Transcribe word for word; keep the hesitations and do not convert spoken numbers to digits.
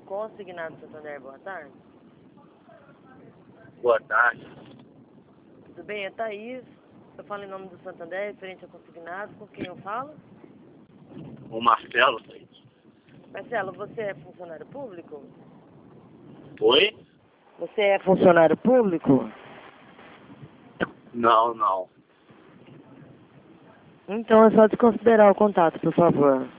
Consignado Santander, boa tarde. Boa tarde. Tudo bem? É Thaís. Eu falo em nome do Santander, referente a consignado. Com quem eu falo? O Marcelo, Thaís. Marcelo, você é funcionário público? Oi? Você é funcionário público? Não, não. Então é só desconsiderar o contato, por favor.